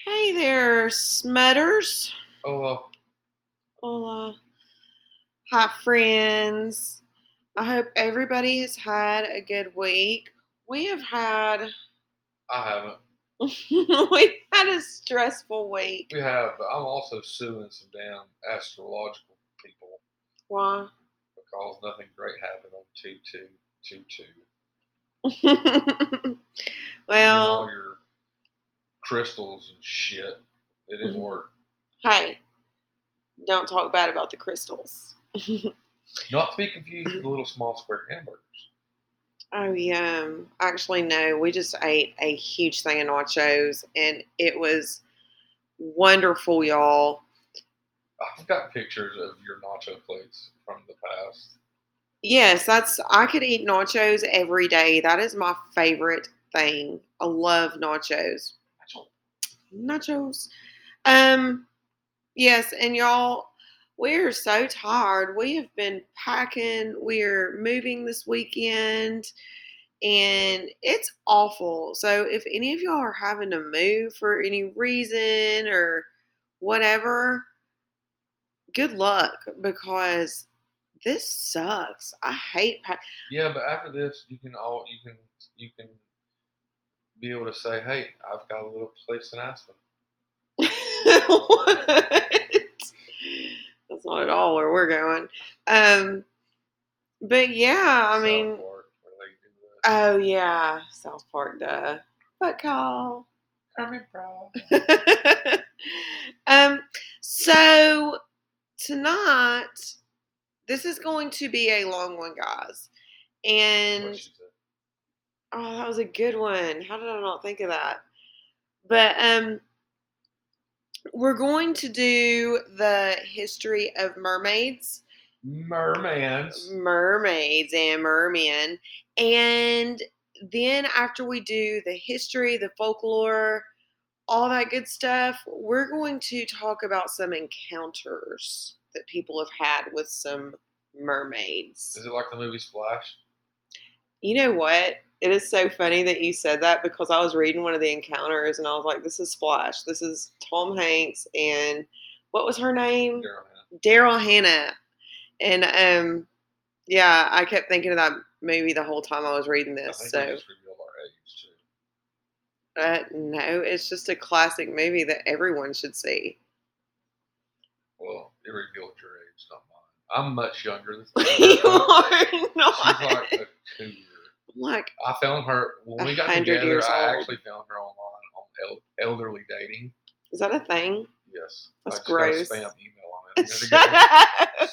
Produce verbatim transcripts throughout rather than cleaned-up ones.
Hey there, Smutters. Oh, well, Hola. Hi, friends. I hope everybody has had a good week. We have had I haven't. we've had a stressful week. We have, but I'm also suing some damn astrological people Why? because nothing great happened on two two two two. You and all Well, your crystals and shit. It didn't work. hey, don't talk bad about the crystals. Not to be confused with the little small square hamburgers. Oh, yeah. Actually, no. We just ate a huge thing of nachos, and it was wonderful, y'all. I've got pictures of your nacho plates from the past. Yes, that's I could eat nachos every day. That is my favorite thing. I love nachos. Nachos. Um, yes, and y'all, we're so tired. We have been packing. We're moving this weekend, and it's awful. So if any of y'all are having to move for any reason or whatever, good luck because this sucks. I hate pack. Yeah, but after this, you can all you can you can be able to say, "Hey, I've got a little place in Aspen." What? That's not at all where we're going. Um, but yeah, I South mean, Park, where they do oh yeah, South Park, duh. But call. Kermit Bro. um, so tonight, this is going to be a long one, guys. And oh, that was a good one. How did I not think of that? But um, we're going to do the history of mermaids. Mermans. Mermaids and mermen. And then after we do the history, the folklore, all that good stuff, we're going to talk about some encounters that people have had with some mermaids. Is it like the movie Splash? You know what? It is so funny that you said that because I was reading one of the encounters and I was like, this is Splash. This is Tom Hanks and what was her name? Daryl Hannah. And um, yeah, I kept thinking of that movie the whole time I was reading this. I think so, we just revealed our age too. uh, no, it's just a classic movie that everyone should see. Well, it revealed your age, not mine. I'm much younger than you are not. She's like a two year. Like I found her when we got together. Years I old. actually found her online on el- elderly dating. Is that a thing? Yes, that's I just gross. got a spam email on it. Shut up.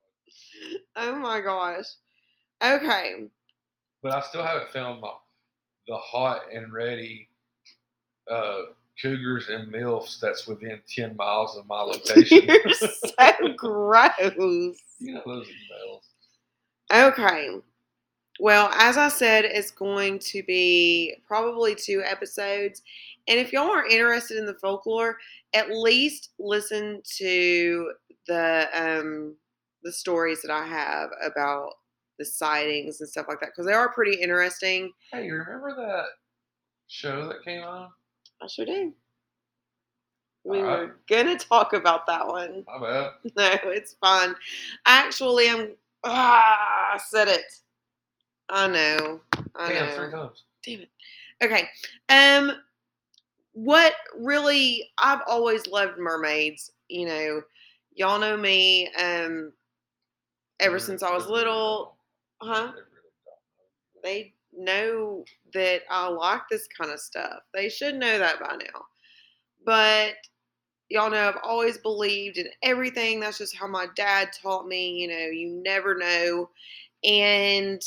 Oh my gosh. Okay. But I still haven't found my the hot and ready uh, cougars and milfs that's within ten miles of my location. You're so gross. You know those emails. Okay. Well, as I said, it's going to be probably two episodes. And if y'all are interested in the folklore, at least listen to the um, the stories that I have about the sightings and stuff like that because they are pretty interesting. Hey, you remember that show that came on? I sure do. We All right. were gonna talk about that one. My bad. No, it's fine. Actually, I'm. Ah, I said it. I know. I Damn, know. three times. Damn it. Okay. Um, what really? I've always loved mermaids. You know, y'all know me. Um, ever since I was little, huh? They know that I like this kind of stuff. They should know that by now. But y'all know I've always believed in everything. That's just how my dad taught me. You know, you never know. And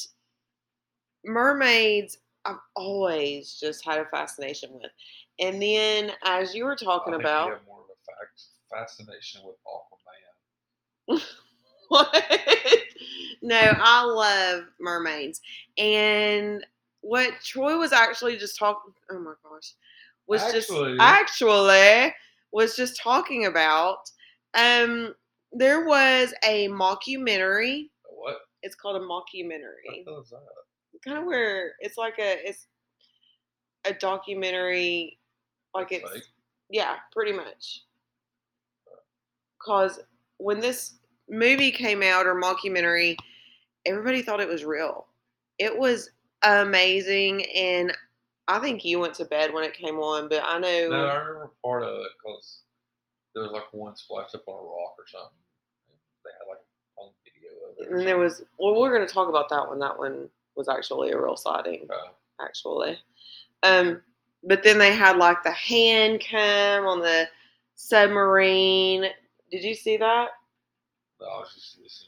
mermaids, I've always just had a fascination with. And then, as you were talking I think about, you have more of a fact, fascination with Aquaman. what? No, I love mermaids. And what Troy was actually just talking, oh my gosh, was Actually. just actually was just talking about. Um, there was a mockumentary. What? It's called a mockumentary. What is that? Kind of where it's like a it's a documentary, like That's it's fake. Yeah, pretty much. Because when this movie came out or mockumentary, everybody thought it was real. It was amazing, and I think you went to bed when it came on, but I know. No, I remember part of it because there was like one splashed up on a rock or something. They had like a home video of it. And then there was, well, we're going to talk about that one. That one was actually a real sighting, Uh, actually. Um, but then they had like the hand cam on the submarine. Did you see that? no, I was just listening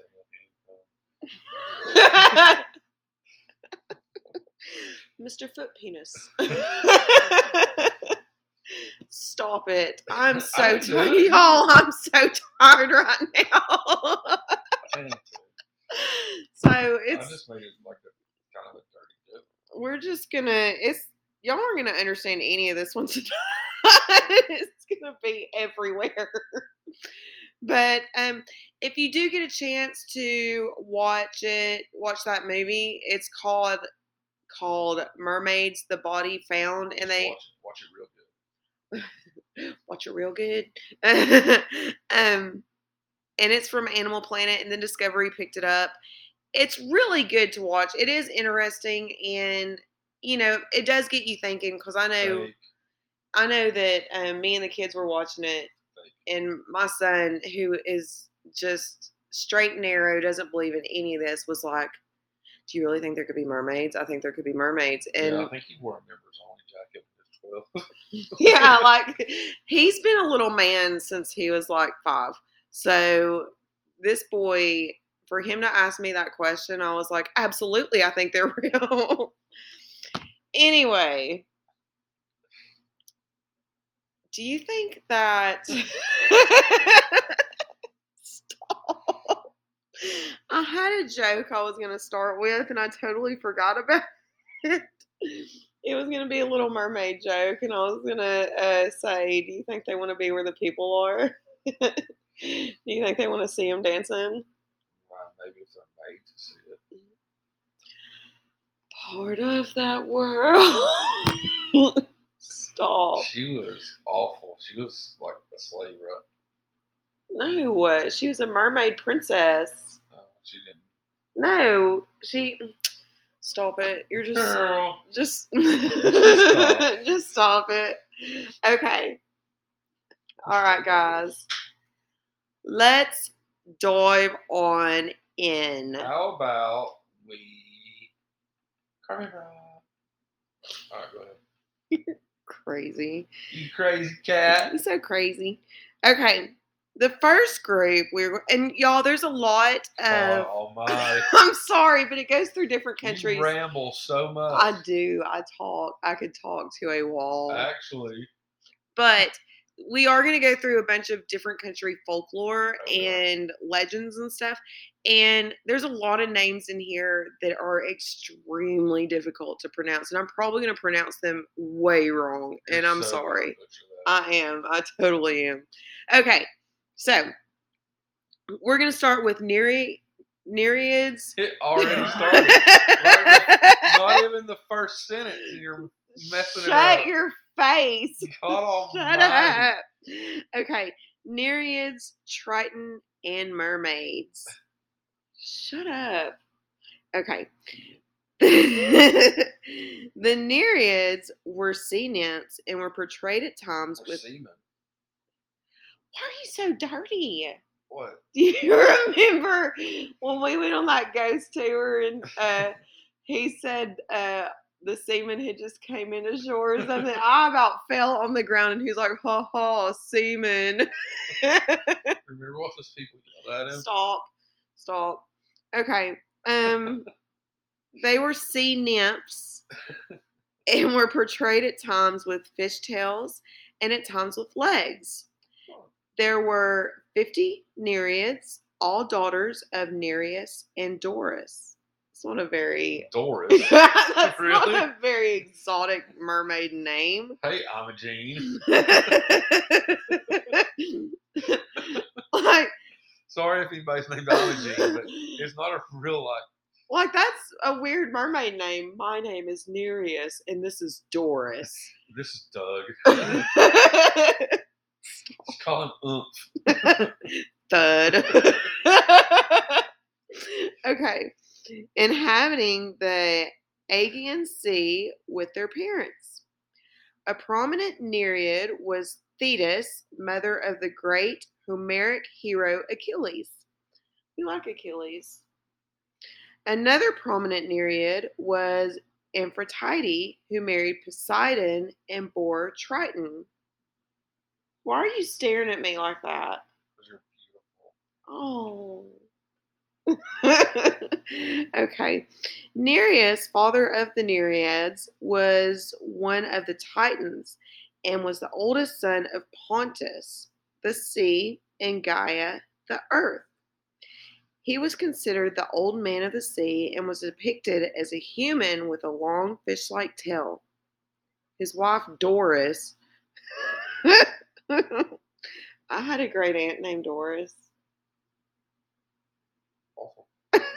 to you saying Mister Foot Penis. Stop it. I'm so tired. Y'all, I'm so tired right now. So it's. I just made it like a kind of a dirty joke. We're just gonna. It's y'all aren't gonna understand any of this one tonight. It's gonna be everywhere. But um, if you do get a chance to watch it, watch that movie. It's called called Mermaids: The Body Found, and they watch it, watch it real good. Watch it real good. um, and it's from Animal Planet, and then Discovery picked it up. It's really good to watch. It is interesting, and you know, it does get you thinking. Because I know, Fake. I know that um, me and the kids were watching it, Fake. And my son, who is just straight and narrow, doesn't believe in any of this, was like, "Do you really think there could be mermaids? I think there could be mermaids." And yeah, I think he wore a members only jacket when he was twelve. Yeah, like he's been a little man since he was like five. So this boy, for him to ask me that question, I was like, absolutely, I think they're real. Anyway, do you think that... Stop. I had a joke I was going to start with, and I totally forgot about it. It was going to be a Little Mermaid joke, and I was going to uh, say, do you think they want to be where the people are? Do you think they want to see them dancing? Well, maybe if they're made to see it. Part of that world. Stop. She was awful. She was like a slave, right? No, she was a mermaid princess. No, she didn't. No, she... Stop it. You're just... Girl. Just... Just stop. Just stop it. Okay. All right, guys. Let's dive on in. How about we... Carnival. All right, go ahead. Crazy. You crazy cat. You're so crazy. Okay. The first group, we were, and y'all, there's a lot of. Oh, my. I'm sorry, but it goes through different countries. You ramble so much. I do. I talk. I could talk to a wall. Actually. But we are going to go through a bunch of different country folklore okay. and legends and stuff. And there's a lot of names in here that are extremely difficult to pronounce. And I'm probably going to pronounce them way wrong. You're and I'm so sorry. I am. I totally am. Okay. So, we're going to start with Nereid, Nereids. It already started. Right, not even the first sentence, and you're messing Shut it up. Shut your face. God Shut up. Okay. Nereids, Triton, and mermaids. Shut up. Okay. The Nereids were sea nymphs and were portrayed at times or with... seamen. Why are you so dirty? What? Do you remember when we went on that ghost tour and uh, he said uh, the seaman had just came in ashore or something? I about fell on the ground and he's like, ha ha, seaman. Remember what those people yelled at him? Stop. Stop. Okay. Um, they were sea nymphs and were portrayed at times with fishtails and at times with legs. There were fifty Nereids, all daughters of Nereus and Doris. It's not a very... Doris? That's really? not a very exotic mermaid name. Hey, Imogene. Like, sorry if anybody's named Imogene, but it's not a real, like, Like, that's a weird mermaid name. My name is Nereus, and this is Doris. This is Doug. Just call him Oomph. Thud. Okay. Inhabiting the Aegean Sea with their parents. A prominent Nereid was Thetis, mother of the great Homeric hero Achilles. We like Achilles. Another prominent Nereid was Amphitrite, who married Poseidon and bore Triton. Why are you staring at me like that? Because you're beautiful. Oh. Okay. Nereus, father of the Nereids, was one of the Titans and was the oldest son of Pontus, the sea, and Gaia, the earth. He was considered the old man of the sea and was depicted as a human with a long fish-like tail. His wife, Doris. I had a great aunt named Doris. Awful.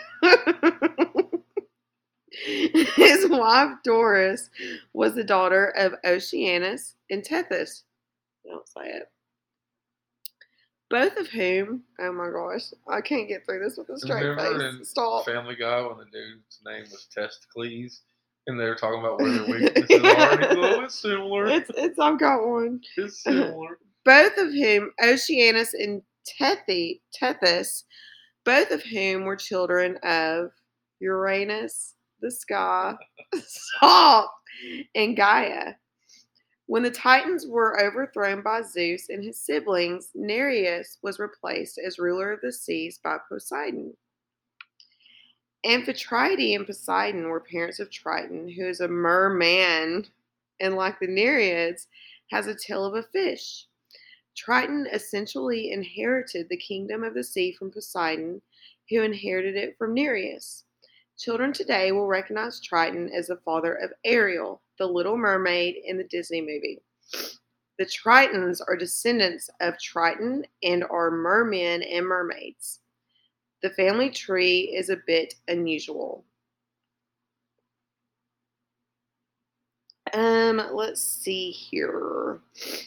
His wife, Doris, was the daughter of Oceanus and Tethys. I don't say it. Both of whom, oh my gosh, I can't get through this with a straight Remember face. Stop. Family Guy when the dude's name was Testicles, and they were talking about where their weaknesses are. And he's like, oh, it's similar. It's, it's, I've got one. It's similar. Both of whom, Oceanus and Tethi, Tethys, both of whom were children of Uranus, the sky, Salt, and Gaia. When the Titans were overthrown by Zeus and his siblings, Nereus was replaced as ruler of the seas by Poseidon. Amphitrite and Poseidon were parents of Triton, who is a merman, and like the Nereids, has a tail of a fish. Triton essentially inherited the kingdom of the sea from Poseidon, who inherited it from Nereus. Children today will recognize Triton as the father of Ariel, the Little Mermaid in the Disney movie. The Tritons are descendants of Triton and are mermen and mermaids. The family tree is a bit unusual. Um, let's see here.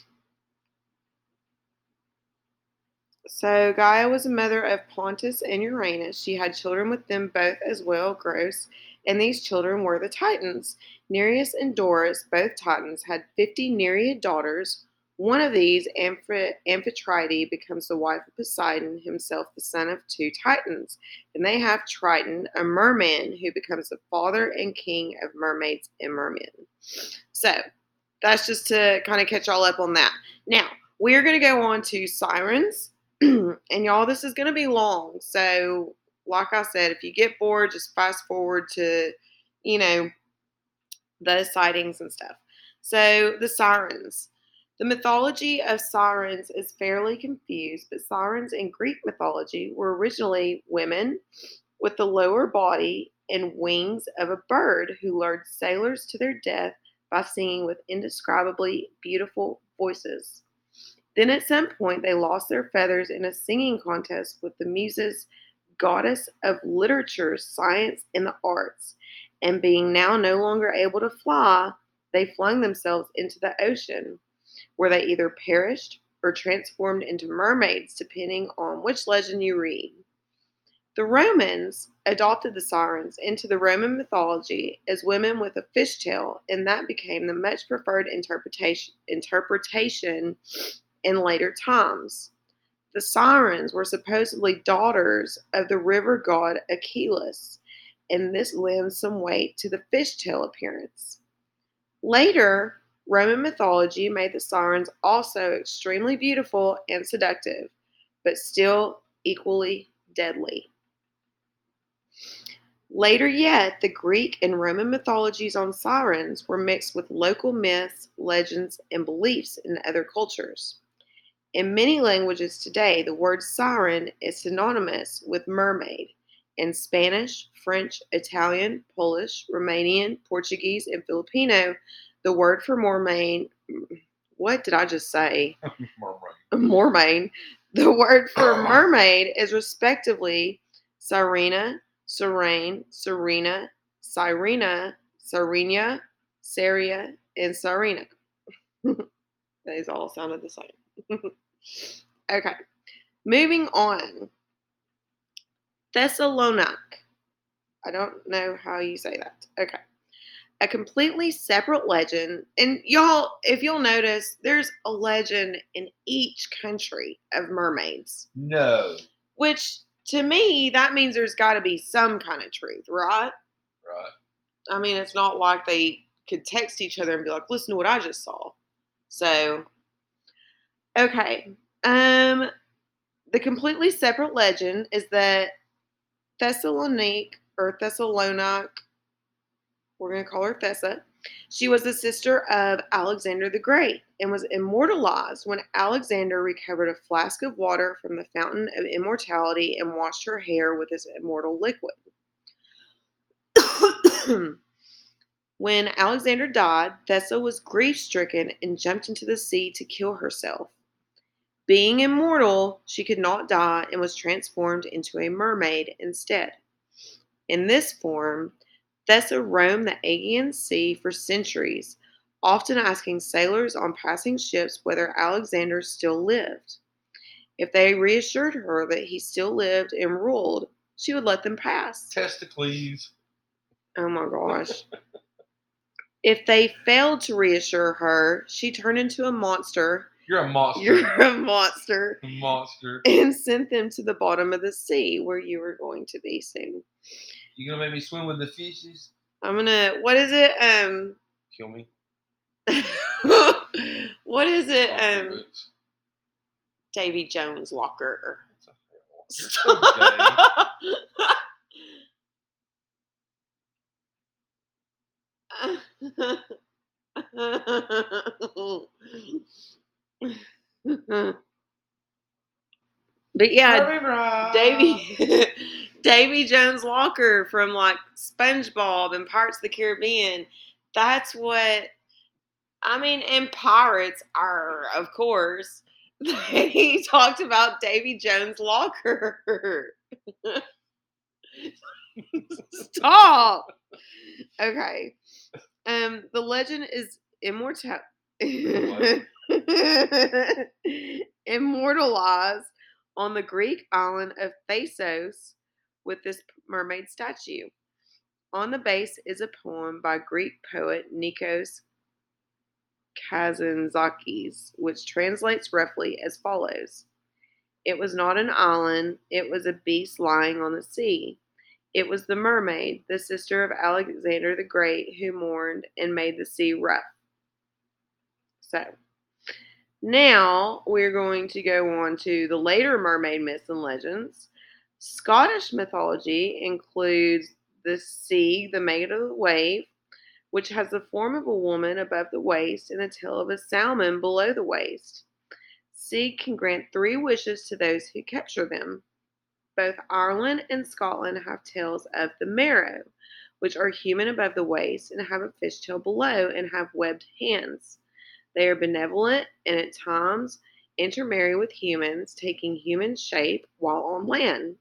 So Gaia was a mother of Pontus and Uranus. She had children with them both as well, gross, and these children were the Titans. Nereus and Doris, both Titans, had fifty Nereid daughters. One of these, Amphi- Amphitrite, becomes the wife of Poseidon, himself the son of two Titans. And they have Triton, a merman, who becomes the father and king of mermaids and mermen. So, that's just to kind of catch y'all up on that. Now, we're going to go on to sirens. And y'all, this is going to be long. So, like I said, if you get bored, just fast forward to, you know, the sightings and stuff. So, the sirens. The mythology of sirens is fairly confused, but sirens in Greek mythology were originally women with the lower body and wings of a bird who lured sailors to their death by singing with indescribably beautiful voices. Then at some point they lost their feathers in a singing contest with the Muses, goddess of literature, science, and the arts, and being now no longer able to fly, they flung themselves into the ocean, where they either perished or transformed into mermaids, depending on which legend you read. The Romans adopted the sirens into the Roman mythology as women with a fishtail, and that became the much preferred interpretation, interpretation in later times. The sirens were supposedly daughters of the river god Achilles, and this lends some weight to the fishtail appearance. Later, Roman mythology made the sirens also extremely beautiful and seductive, but still equally deadly. Later yet, the Greek and Roman mythologies on sirens were mixed with local myths, legends, and beliefs in other cultures. In many languages today, the word siren is synonymous with mermaid. In Spanish, French, Italian, Polish, Romanian, Portuguese, and Filipino, the word for mermaid, what did I just say? Mermaid. The word for mermaid is respectively sirena, Serene, Serena, Sirena, Serena, Saria, and Serena. These all sounded the same. Okay. Moving on. Thessalonica. I don't know how you say that. Okay. A completely separate legend. And y'all, if you'll notice, there's a legend in each country of mermaids. No. Which, to me, that means there's got to be some kind of truth, right? Right. I mean, it's not like they could text each other and be like, listen to what I just saw. So, okay. Um, the completely separate legend is that Thessalonique, or Thessalonic, we're going to call her Thessa, she was the sister of Alexander the Great and was immortalized when Alexander recovered a flask of water from the fountain of immortality and washed her hair with this immortal liquid. When Alexander died, Thessa was grief-stricken and jumped into the sea to kill herself. Being immortal, she could not die and was transformed into a mermaid instead. In this form, Thessa roamed the Aegean Sea for centuries, often asking sailors on passing ships whether Alexander still lived. If they reassured her that he still lived and ruled, she would let them pass. Testicles. Oh my gosh. If they failed to reassure her, she turned into a monster. You're a monster. You're a monster. A monster. And sent them to the bottom of the sea where you were going to be soon. You gonna make me swim with the fishes? I'm gonna, what is it? Um, Kill me. What is it? Off the Um, roots. Davy Jones Locker. You're so gay. But yeah, Barbara. Davy Davy Jones Locker from like SpongeBob and Pirates of the Caribbean. That's what I mean. And Pirates are, of course. He talked about Davy Jones Locker. Stop. Okay. Um, the legend is immortal. Immortalized on the Greek island of Thasos with this mermaid statue. On the base is a poem by Greek poet Nikos Kazantzakis, which translates roughly as follows. It was not an island, it was a beast lying on the sea. It was the mermaid, the sister of Alexander the Great, who mourned and made the sea rough. So, now we're going to go on to the later mermaid myths and legends. Scottish mythology includes the sea, the maid of the wave, which has the form of a woman above the waist and the tail of a salmon below the waist. Sea can grant three wishes to those who capture them. Both Ireland and Scotland have tales of the Merrow, which are human above the waist and have a fishtail below and have webbed hands. They are benevolent and at times intermarry with humans, taking human shape while on land.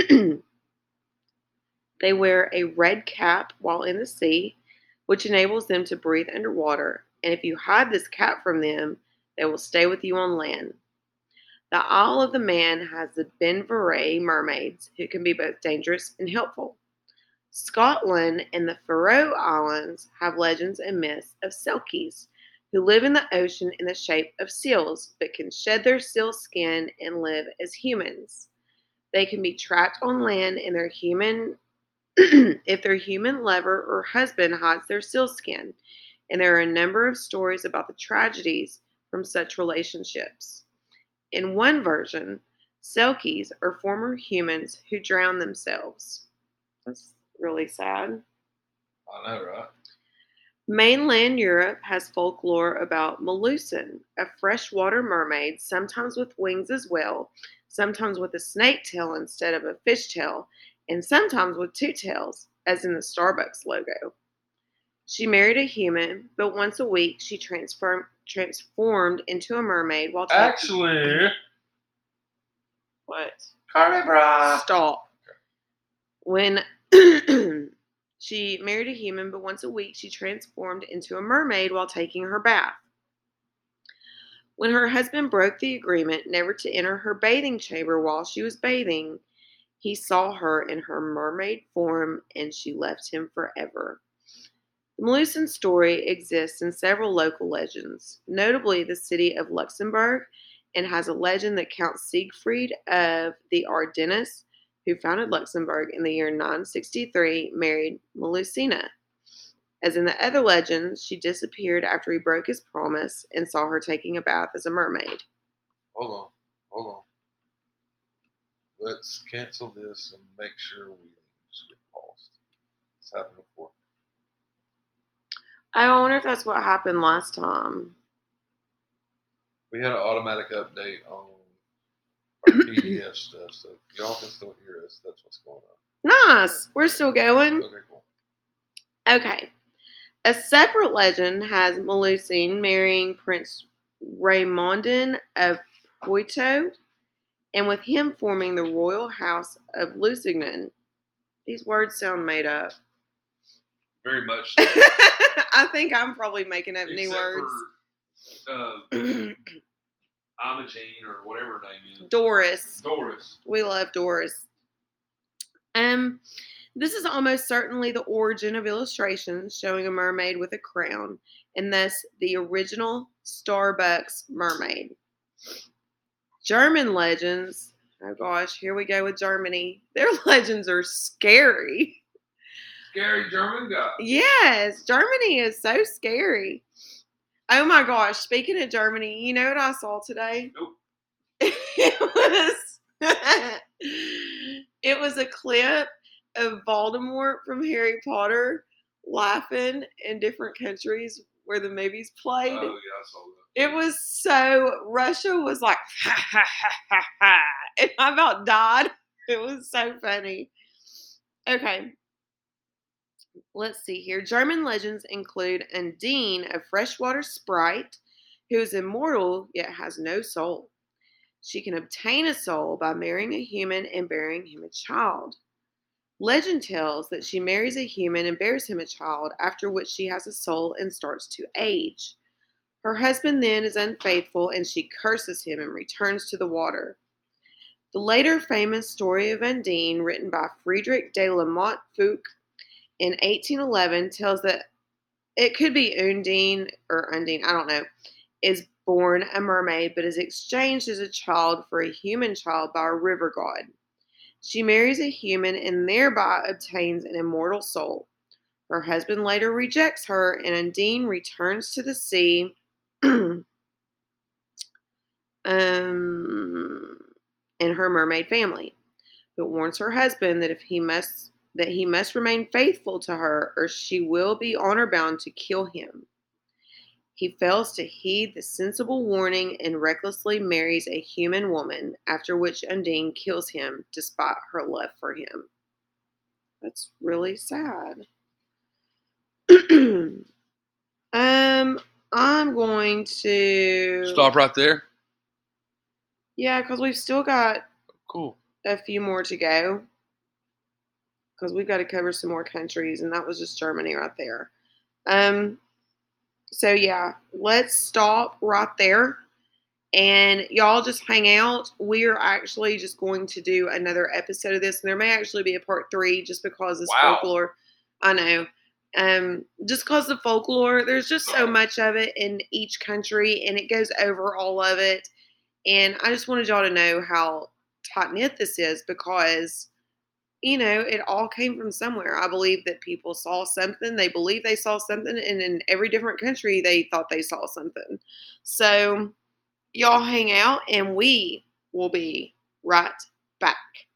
They wear a red cap while in the sea, which enables them to breathe underwater, and if you hide this cap from them, they will stay with you on land. The Isle of the Man has the Ben Verray mermaids, who can be both dangerous and helpful. Scotland and the Faroe Islands have legends and myths of Selkies, who live in the ocean in the shape of seals, but can shed their seal skin and live as humans. They can be trapped on land in their human if their human lover or husband hides their seal skin, and there are a number of stories about the tragedies from such relationships. In one version, Selkies are former humans who drown themselves. That's really sad. I know, right? Mainland Europe has folklore about Melusen, a freshwater mermaid, sometimes with wings as well, sometimes with a snake tail instead of a fish tail, and sometimes with two tails, as in the Starbucks logo. She married a human, but once a week she transform, transformed into a mermaid while taking... Actually... What? Carnivora! Stop. When She married a human, but once a week she transformed into a mermaid while taking her bath. When her husband broke the agreement never to enter her bathing chamber while she was bathing, he saw her in her mermaid form and she left him forever. The Melusian story exists in several local legends, notably the city of Luxembourg, and has a legend that Count Siegfried of the Ardennes, who founded Luxembourg in the year nine sixty-three, married Melusina. As in the other legends, she disappeared after he broke his promise and saw her taking a bath as a mermaid. Hold on, hold on. Let's cancel this and make sure we just get paused. It's happened before. I wonder if that's what happened last time. We had an automatic update on our P D F stuff, so if y'all can still hear us, that's what's going on. Nice. We're still going. Okay, cool. Okay. A separate legend has Melusine marrying Prince Raymondin of Poitou, and with him forming the royal house of Lusignan. These words sound made up. Very much so. I think I'm probably making up Except new words. For, uh, Imogene or whatever her name is. Doris. Doris. We love Doris. Um, this is almost certainly the origin of illustrations showing a mermaid with a crown, and thus the original Starbucks mermaid. German legends, oh gosh, here we go with Germany. Their legends are scary. Scary German guy. Yes, Germany is so scary. Oh my gosh, speaking of Germany, you know what I saw today? Nope. It was it was a clip of Voldemort from Harry Potter laughing in different countries where the movies played. Oh, yeah, I saw that. It was so, Russia was like, ha, ha, ha, ha, ha. And I about died. It was so funny. Okay. Let's see here. German legends include Undine, a freshwater sprite who is immortal yet has no soul. She can obtain a soul by marrying a human and bearing him a child. Legend tells that she marries a human and bears him a child, after which she has a soul and starts to age. Her husband then is unfaithful and she curses him and returns to the water. The later famous story of Undine, written by Friedrich de la Motte Fouqué in eighteen eleven, tells that it could be Undine or Undine, I don't know, is born a mermaid but is exchanged as a child for a human child by a river god. She marries a human and thereby obtains an immortal soul. Her husband later rejects her and Undine returns to the sea um, and her mermaid family, but warns her husband that if he must that he must remain faithful to her or she will be honor bound to kill him. He fails to heed the sensible warning and recklessly marries a human woman, after which Undine kills him despite her love for him. That's really sad. um, I'm going to Stop right there. Yeah, because we've still got Cool. a few more to go. Because we've got to cover some more countries, and that was just Germany right there. Um. So, yeah, let's stop right there. And y'all just hang out. We are actually just going to do another episode of this. And there may actually be a part three just because this Wow. folklore. I know. Um, just because the folklore, there's just so much of it in each country. And it goes over all of it. And I just wanted y'all to know how tight-knit this is because, you know, it all came from somewhere. I believe that people saw something. They believe they saw something. And in every different country, they thought they saw something. So, y'all hang out and we will be right back.